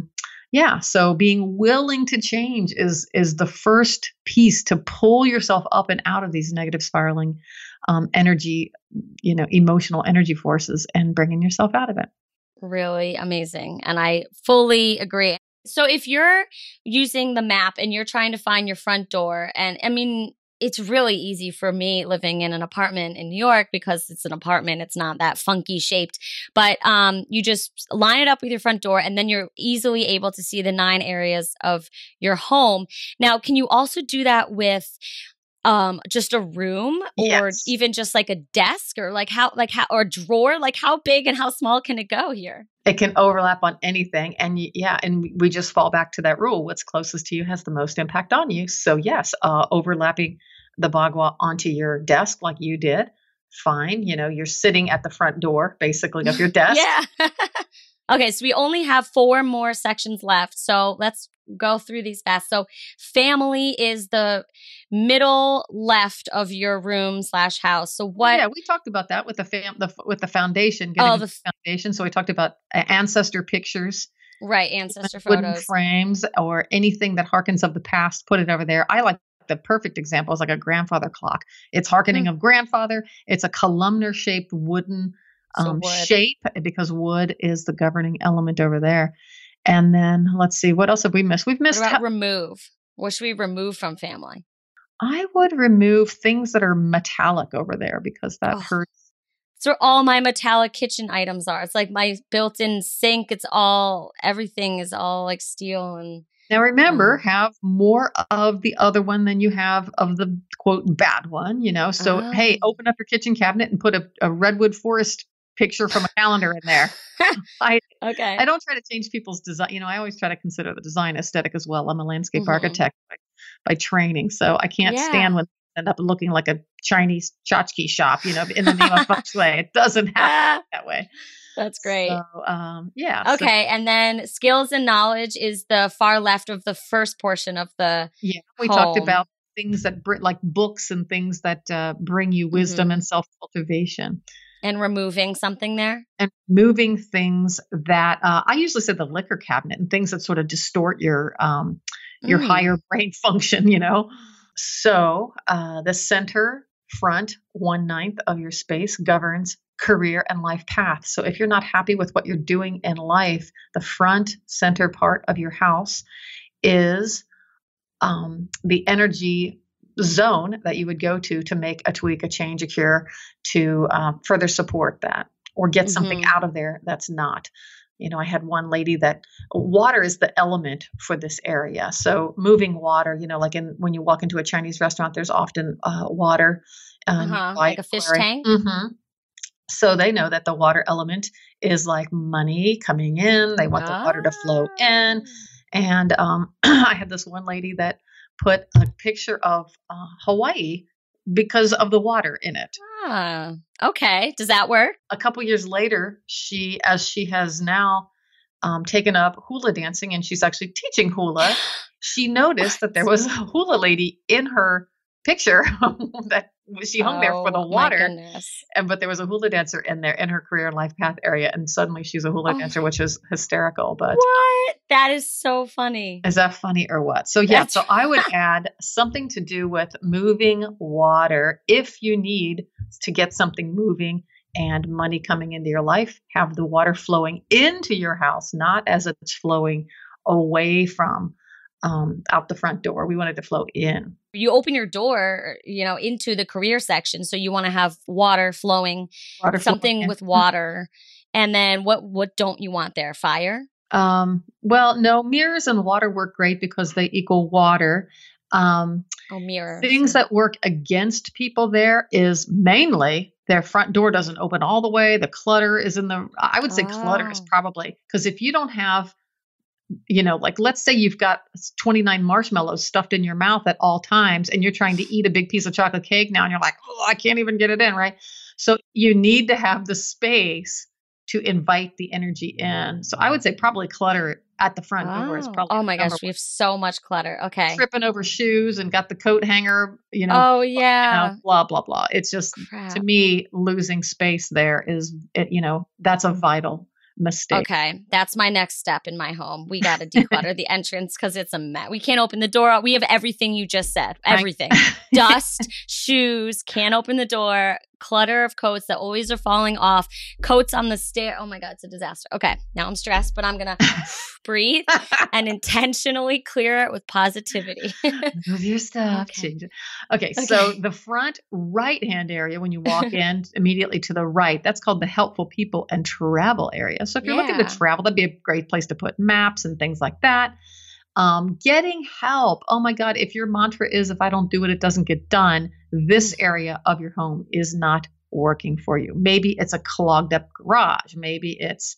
so being willing to change is the first piece to pull yourself up and out of these negative spiraling energy, emotional energy forces and bringing yourself out of it. Really amazing. And I fully agree. So if you're using the map and you're trying to find your front door, and I mean, it's really easy for me living in an apartment in New York because it's an apartment. It's not that funky shaped, but you just line it up with your front door and then you're easily able to see the 9 areas of your home. Now, can you also do that with just a room or even just like a desk or how or a drawer? Like how big and how small can it go here? It can overlap on anything. And and we just fall back to that rule. What's closest to you has the most impact on you. So yes, overlapping the bagua onto your desk like you did, fine. You're sitting at the front door basically of your desk. Yeah. Okay, so we only have 4 more sections left. So let's go through these fast. So family is the middle left of your room/house. So what? Yeah, we talked about that with the foundation. The foundation. So we talked about ancestor pictures. Right, ancestor wooden photos. frames or anything that harkens of the past, put it over there. I like the perfect example is like a grandfather clock. It's harkening of grandfather. It's a columnar shaped wooden shape because wood is the governing element over there. And then let's see, what else have we missed? We've missed remove. What should we remove from family? I would remove things that are metallic over there because that hurts. That's where all my metallic kitchen items are. It's like my built-in sink. Everything is all like steel and. Now remember, have more of the other one than you have of the quote bad one, So, hey, open up your kitchen cabinet and put a redwood forest picture from a calendar in there. I don't try to change people's design. I always try to consider the design aesthetic as well. I'm a landscape architect by training. So I can't stand when they end up looking like a Chinese tchotchke shop, in the name of feng shui. It doesn't happen that way. That's great. So, yeah. So, Okay. And then skills and knowledge is the far left of the first portion of the yeah, we talked home. about things that like books and things that bring you wisdom Hmm. and self cultivation. And removing something there. And moving things that I usually say the liquor cabinet and things that sort of distort your higher Mm. brain function, So the center front 1/9 of your space governs career and life path. So if you're not happy with what you're doing in life, the front center part of your house is the energy zone that you would go to make a tweak, a change, a cure to further support that or get something Hmm. out of there that's not. I had one lady that water is the element for this area. So moving water, like when you walk into a Chinese restaurant, there's often water Uh-huh. nearby. Like a fish tank. So they know that the water element is like money coming in. They want the water to flow in. Oh. And I had this one lady that put a picture of Hawaii because of the water in it. Ah, okay. Does that work? A couple years later, as she has now taken up hula dancing and she's actually teaching hula, she noticed that there What? was a hula lady in her picture that she hung there for the Oh my water. goodness. But there was a hula dancer in there in her career and life path area. And suddenly she's a hula Oh dancer, my, which is hysterical. But what? That is so funny. is that funny or what? So, yeah, That's so I would add something to do with moving water. If you need to get something moving and money coming into your life, have the water flowing into your house, not as it's flowing away from out the front door. We want it to flow in. you open your door, into the career section. So you want to have water flowing, Water flowing something in. with water. And then what don't you want there? Fire? Well, no, mirrors and water work great because they equal water. Um, Oh, mirrors. Things that work against people there is mainly their front door doesn't open all the way. The clutter is I would say clutter is Oh. probably because if you don't have, like let's say you've got 29 marshmallows stuffed in your mouth at all times and you're trying to eat a big piece of chocolate cake now and you're like, oh, I can't even get it in, right? So you need to have the space to invite the energy in. So I would say probably clutter at the front door is probably Oh my number gosh, we one. have so much clutter. Okay. Tripping over shoes and got the coat hanger, Oh yeah. blah, blah, blah. It's just, to Crap. me, losing space there that's a vital mistake. Okay, that's my next step in my home. We got to declutter the entrance because it's a mess. We can't open the door. We have everything you just said. Everything. Dust, shoes, can't open the door, clutter of coats that always are falling off, coats on the stair. Oh my God, it's a disaster. Okay, now I'm stressed, but I'm going to breathe and intentionally clear it with positivity. Move your stuff. Okay. Change it. Okay, so the front right-hand area when you walk in immediately to the right, that's called the helpful people and travel area. So if you're looking to Yeah. travel, that'd be a great place to put maps and things like that. Getting help. Oh my God, if your mantra is, if I don't do it, it doesn't get done, this area of your home is not working for you. Maybe it's a clogged up garage. Maybe it's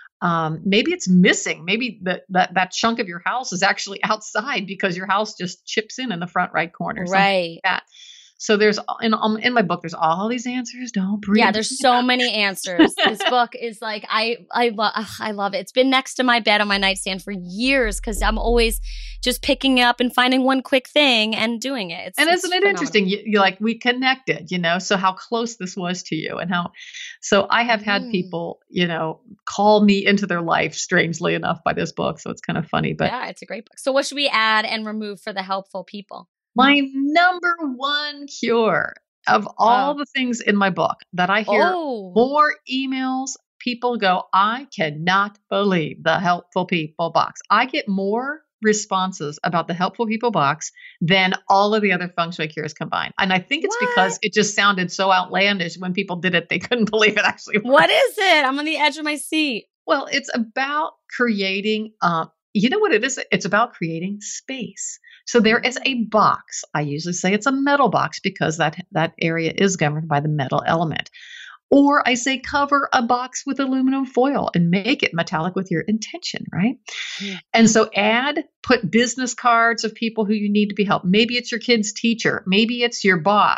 missing. Maybe that chunk of your house is actually outside because your house just chips in the front right corner. Something Right. like that. So there's in my book, there's all these answers. Don't breathe. Yeah, there's so many answers. This book is like I love it. It's been next to my bed on my nightstand for years because I'm always just picking it up and finding one quick thing and doing it. And it's isn't it phenomenal. interesting? You like we connected, so how close this was to you and how. So I have had people, call me into their life, strangely enough, by this book. So it's kind of funny, but Yeah, it's a great book. So what should we add and remove for the helpful people? my number one cure of all Wow. the things in my book that I hear Oh, more emails, people go, I cannot believe the helpful people box. I get more responses about the helpful people box than all of the other feng shui cures combined. And I think it's because what? it just sounded so outlandish when people did it, they couldn't believe it actually worked. What is it? I'm on the edge of my seat. Well, it's about creating, you know what it is? It's about creating space. So there is a box. I usually say it's a metal box because that area is governed by the metal element. Or I say cover a box with aluminum foil and make it metallic with your intention, right? Hmm. And so put business cards of people who you need to be helped. Maybe it's your kid's teacher. Maybe it's your boss.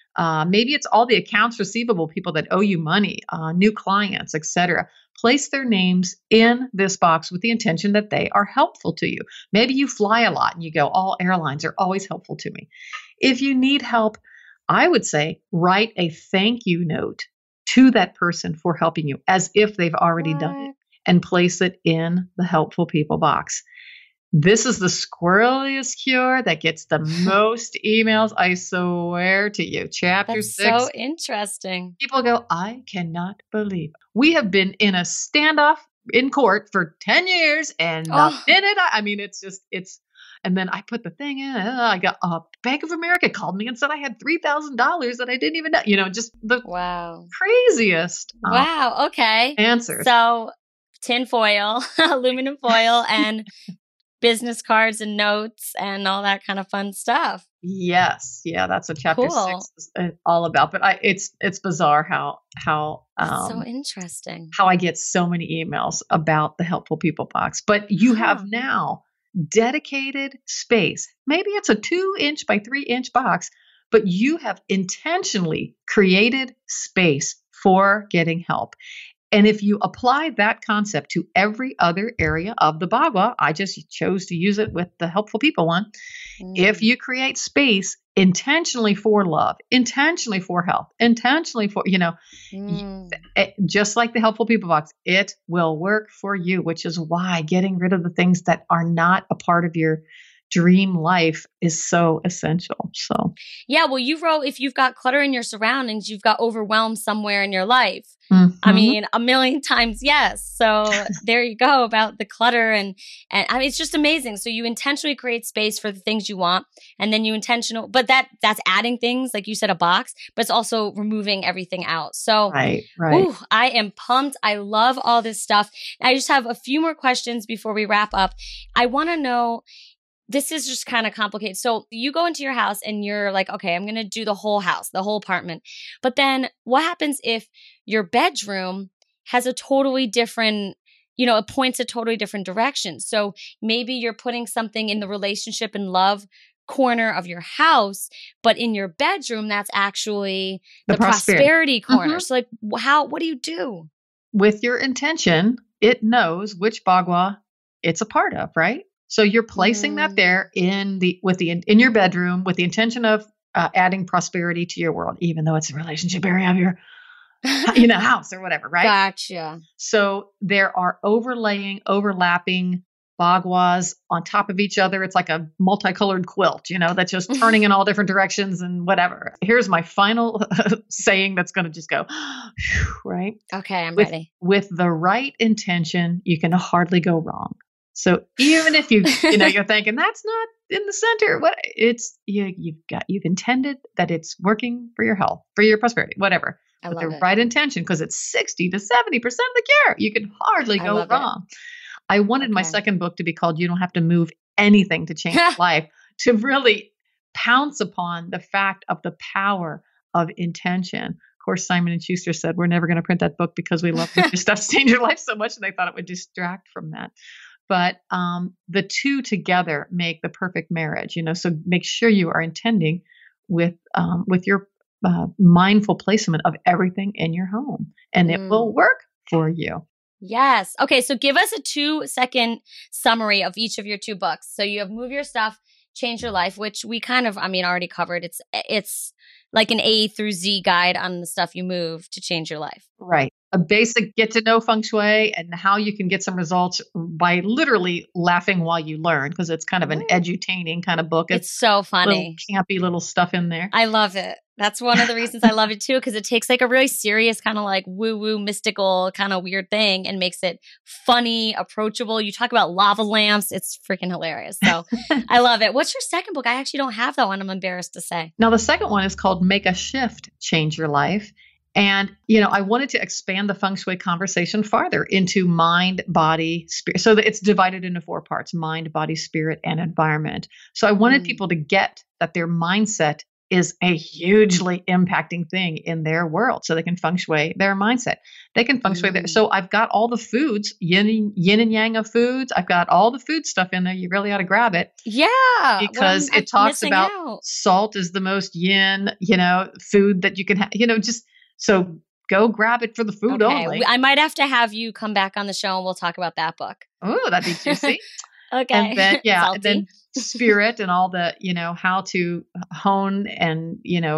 Maybe it's all the accounts receivable people that owe you money, new clients, etc. Place their names in this box with the intention that they are helpful to you. Maybe you fly a lot and you go, all airlines are always helpful to me. If you need help, I would say write a thank you note to that person for helping you as if they've already done it, and place it in the helpful people box. This is the squirreliest cure that gets the most emails, I swear to you. Chapter That's 6. so interesting. People go, I cannot believe. We have been in a standoff in court for 10 years and the minute and then I put the thing in, I got Bank of America called me and said I had $3,000 that I didn't even know, just the craziest wow. Okay. answers. So tin foil, aluminum foil, and business cards and notes and all that kind of fun stuff. Yes. Yeah. That's what chapter 6 is all about. But it's bizarre how so interesting how I get so many emails about the helpful people box. But you have now dedicated space. Maybe it's a 2-inch by 3-inch box, but you have intentionally created space for getting help. And if you apply that concept to every other area of the Bagua, I just chose to use it with the helpful people one. If you create space intentionally for love, intentionally for health, intentionally for, just like the helpful people box, it will work for you, which is why getting rid of the things that are not a part of your dream life is so essential. So, yeah, well, you wrote, if you've got clutter in your surroundings, you've got overwhelm somewhere in your life. I mean, 1,000,000 times, yes. So there you go about the clutter. And I mean, it's just amazing. So you intentionally create space for the things you want, and then but that's adding things, like you said, a box, but it's also removing everything out. So right. Ooh, I am pumped. I love all this stuff. I just have a few more questions before we wrap up. I want to know, this is just kind of complicated. So you go into your house and you're like, okay, I'm going to do the whole house, the whole apartment. But then what happens if your bedroom has a totally different, it points a totally different direction? So maybe you're putting something in the relationship and love corner of your house, but in your bedroom, that's actually the prosperity corner. So like, what do you do? With your intention, it knows which Bagua it's a part of, right? So you're placing that there in your bedroom with the intention of adding prosperity to your world, even though it's a relationship area of your house or whatever, right? Gotcha. So there are overlapping Baguas on top of each other. It's like a multicolored quilt, that's just turning in all different directions and whatever. Here's my final saying that's going to just go, right? Okay, I'm ready. With the right intention, you can hardly go wrong. So even if you're thinking that's not in the center, you've intended that it's working for your health, for your prosperity, whatever. With the right intention, because it's 60 to 70% of the cure. You can hardly go wrong. I wanted my second book to be called "You Don't Have to Move Anything to Change Your Life," to really pounce upon the fact of the power of intention. Of course, Simon & Schuster said, we're never going to print that book because we love your stuff to change your life so much, and they thought it would distract from that. But the two together make the perfect marriage, so make sure you are intending with your mindful placement of everything in your home, and it will work for you. Yes. Okay. So give us a 2-second summary of each of your 2 books. So you have Move Your Stuff, Change Your Life, which we already covered. It's like an A through Z guide on the stuff you move to change your life. Right. A basic get to know feng shui and how you can get some results by literally laughing while you learn, because it's kind of an edutaining kind of book. It's so funny. Campy little stuff in there. I love it. That's one of the reasons I love it too, because it takes like a really serious kind of like woo-woo mystical kind of weird thing and makes it funny, approachable. You talk about lava lamps. It's freaking hilarious. So I love it. What's your second book? I actually don't have that one, I'm embarrassed to say. Now, the second one is called Make a Shift, Change Your Life. And, I wanted to expand the feng shui conversation farther into mind, body, spirit. So that it's divided into 4 parts: mind, body, spirit, and environment. So I wanted people to get that their mindset is a hugely impacting thing in their world. So they can feng shui their mindset. They can feng shui their. Mm. So I've got all the foods, yin and yang of foods. I've got all the food stuff in there. You really ought to grab it Yeah. because I'm it talks missing about out. salt is the most yin, food that you can have, just so go grab it for the food Okay. only. I might have to have you come back on the show and we'll talk about that book. Oh, that'd be juicy. Okay. And then, and Salty. then spirit and all the, how to hone and,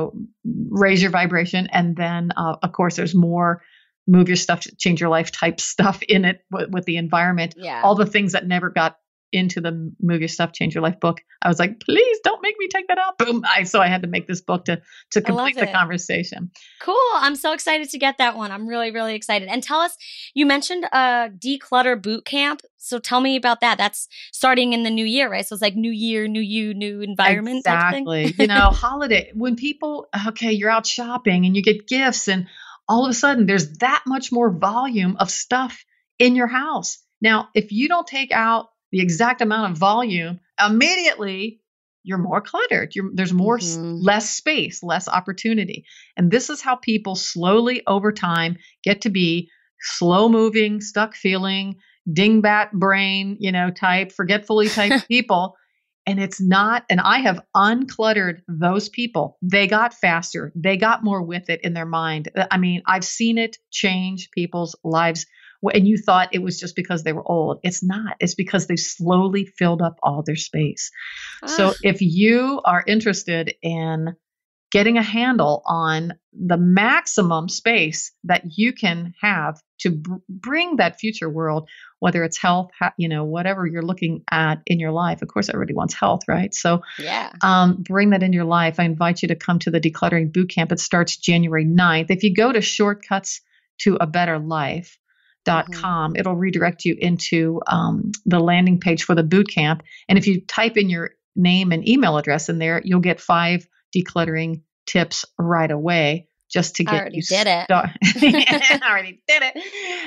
raise your vibration. And then, of course, there's more move your stuff, change your life type stuff in it with the environment. Yeah. All the things that never got into the Move Your Stuff, Change Your Life book. I was like, please don't make me take that out. Boom. So I had to make this book to complete the conversation. Cool. I'm so excited to get that one. I'm really, really excited. And tell us, you mentioned a declutter boot camp. So tell me about that. That's starting in the new year, right? So it's like new year, new you, new environment. Exactly. Holiday, when people, you're out shopping and you get gifts and all of a sudden there's that much more volume of stuff in your house. Now, if you don't take out the exact amount of volume, immediately you're more cluttered. There's more, less space, less opportunity. And this is how people slowly over time get to be slow moving, stuck feeling, dingbat brain, type, forgetfully type people. And it's not, and I have uncluttered those people. They got faster. They got more with it in their mind. I mean, I've seen it change people's lives. And you thought it was just because they were old. It's not. It's because they've slowly filled up all their space. So if you are interested in getting a handle on the maximum space that you can have to bring that future world, whether it's health, whatever you're looking at in your life. Of course, everybody wants health, right? So bring that in your life. I invite you to come to the Decluttering Bootcamp. It starts January 9th. If you go to shortcuts-to-a-better-life.com, it'll redirect you into the landing page for the boot camp. And if you type in your name and email address in there, you'll get 5 decluttering tips right away just to get you started. I already did it.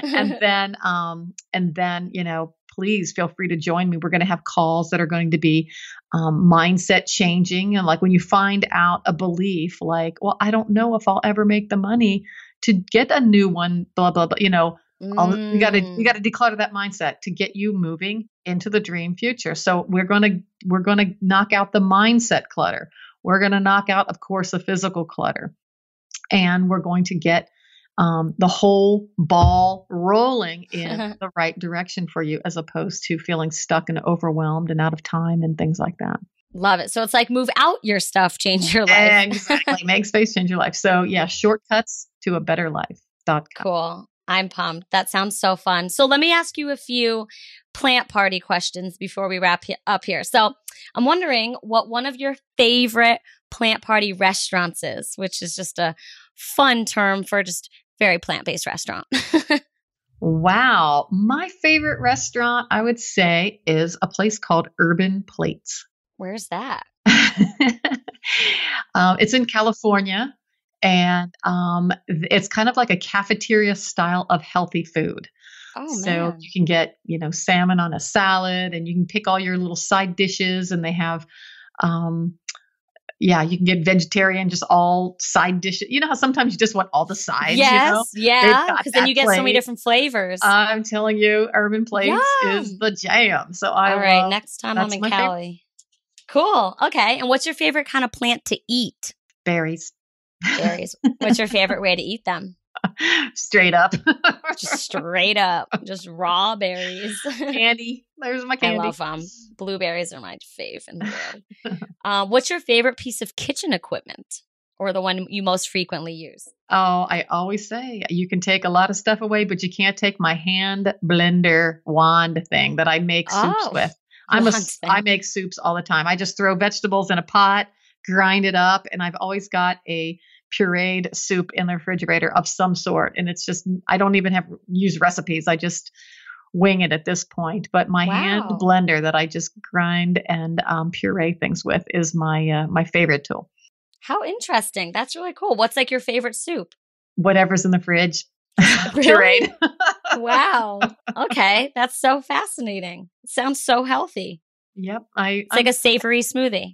And then, please feel free to join me. We're going to have calls that are going to be mindset changing. And like when you find out a belief like, well, I don't know if I'll ever make the money to get a new one, blah, blah, blah, you got to declutter that mindset to get you moving into the dream future. So we're going to knock out the mindset clutter. We're going to knock out, of course, the physical clutter, and we're going to get the whole ball rolling in the right direction for you, as opposed to feeling stuck and overwhelmed and out of time and things like that. Love it. So it's like move out your stuff, change your life. Exactly. Make space, change your life. So yeah, shortcuts-to-a-better-life.com. Cool. I'm pumped. That sounds so fun. So let me ask you a few plant party questions before we wrap up here. So I'm wondering what one of your favorite plant party restaurants is, which is just a fun term for just very plant-based restaurant. Wow. My favorite restaurant, I would say, is a place called Urban Plates. Where's that? It's in California. And it's kind of like a cafeteria style of healthy food. Oh, so man. you can get, salmon on a salad, and you can pick all your little side dishes, and they have, you can get vegetarian, just all side dishes. You know how sometimes you just want all the sides? Yes, yeah, because then you get so many different flavors. I'm telling you, Urban Plates is the jam. So all right, next time I'm in Cali. Cool. Okay. And what's your favorite kind of plant to eat? Berries. Berries. What's your favorite way to eat them? Straight up. Just straight up. Just raw berries. Candy. There's my candy. I love them. Blueberries are my fave in the world. What's your favorite piece of kitchen equipment, or the one you most frequently use? Oh, I always say you can take a lot of stuff away, but you can't take my hand blender wand thing that I make soups with. I make soups all the time. I just throw vegetables in a pot, grind it up, and I've always got a pureed soup in the refrigerator of some sort. And it's just, I don't even use recipes. I just wing it at this point. But my hand blender that I just grind and puree things with is my favorite tool. How interesting. That's really cool. What's like your favorite soup? Whatever's in the fridge. Really? Pureed. Wow. Okay. That's so fascinating. It sounds so healthy. Yep. It's like a savory smoothie.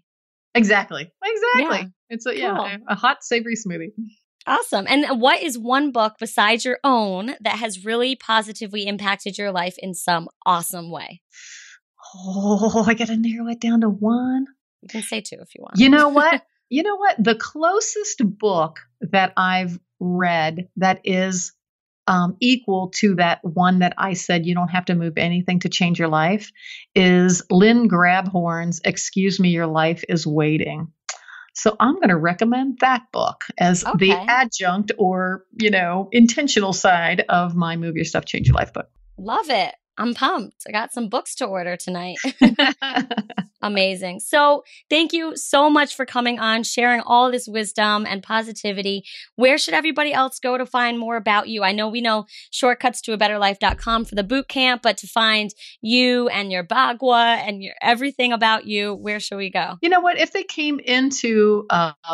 Exactly. Yeah, Exactly. It's cool. a hot savory smoothie. Awesome. And what is one book besides your own that has really positively impacted your life in some awesome way? Oh, I got to narrow it down to one. You can say two if you want. You know what? You know what? The closest book that I've read that is equal to that one that I said you don't have to move anything to change your life is Lynn Grabhorn's Excuse Me, Your Life is Waiting. So I'm going to recommend that book as the Okay. adjunct or, intentional side of my Move Your Stuff, Change Your Life book. Love it. I'm pumped. I got some books to order tonight. Amazing. So, thank you so much for coming on, sharing all this wisdom and positivity. Where should everybody else go to find more about you? I know we know shortcutstoabetterlife.com for the boot camp, but to find you and your Bagua and your everything about you, where should we go? You know what? If they came into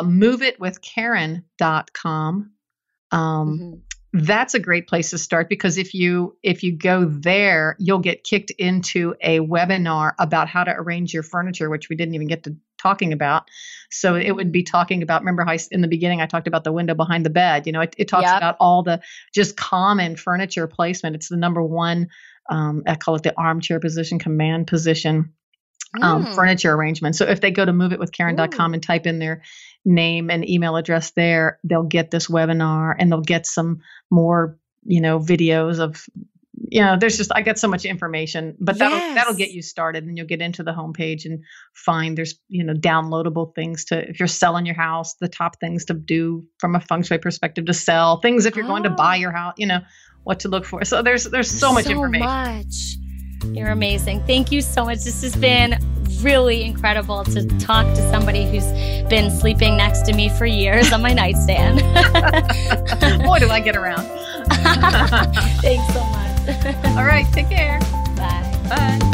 moveitwithkaren.com, Mm-hmm. that's a great place to start because if you go there, you'll get kicked into a webinar about how to arrange your furniture, which we didn't even get to talking about. So it would be talking about, remember how in the beginning I talked about the window behind the bed. It talks Yep. about all the just common furniture placement. It's the number one, I call it the armchair position, command position. Furniture arrangement. So if they go to moveitwithkaren.com and type in their name and email address there, they'll get this webinar and they'll get some more, videos of, there's just, I got so much information, but that'll get you started and you'll get into the homepage and find there's, downloadable things if you're selling your house, the top things to do from a feng shui perspective to sell, things if you're going to buy your house, what to look for. So there's so much information. You're amazing. Thank you so much. This has been really incredible to talk to somebody who's been sleeping next to me for years on my nightstand. Boy, do I get around. Thanks so much. All right. Take care. Bye. Bye.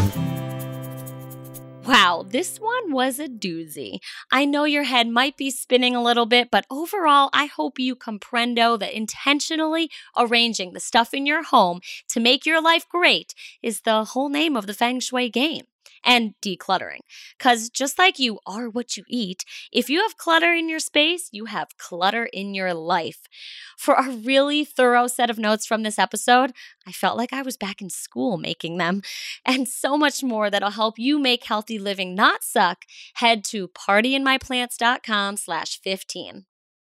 Wow, this one was a doozy. I know your head might be spinning a little bit, but overall, I hope you comprendo that intentionally arranging the stuff in your home to make your life great is the whole name of the feng shui game. And decluttering. Because just like you are what you eat, if you have clutter in your space, you have clutter in your life. For a really thorough set of notes from this episode, I felt like I was back in school making them. And so much more that'll help you make healthy living not suck, head to partyinmyplants.com/15.